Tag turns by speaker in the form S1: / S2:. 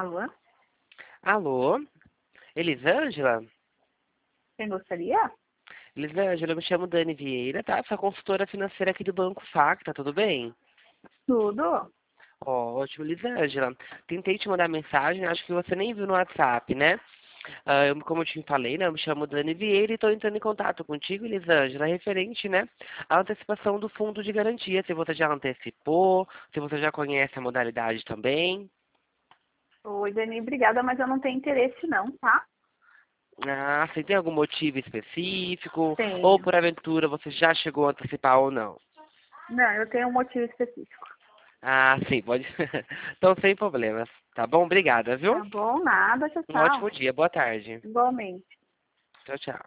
S1: Alô?
S2: Alô? Elisângela?
S1: Quem gostaria?
S2: Elisângela, eu me chamo Dani Vieira, tá? Sou consultora financeira aqui do Banco Facta, tudo bem?
S1: Tudo?
S2: Ótimo, Elisângela. Tentei te mandar mensagem, acho que você nem viu no WhatsApp, né? Como eu te falei, né? Eu me chamo Dani Vieira e estou entrando em contato contigo, Elisângela, referente, né, à antecipação do fundo de garantia. Se você já antecipou, se você já conhece a modalidade também.
S1: Oi, Dani, obrigada, mas eu não tenho interesse não, tá?
S2: Ah, você tem algum motivo específico? Ou
S1: Tenho.
S2: por aventura você já chegou a antecipar ou não?
S1: Não, eu tenho um motivo específico.
S2: Ah, sim, pode. Então, sem problemas. Tá bom? Obrigada, viu?
S1: Tá bom? Nada, tchau,
S2: Um
S1: tchau.
S2: ótimo dia. Boa tarde.
S1: Igualmente.
S2: Tchau, tchau.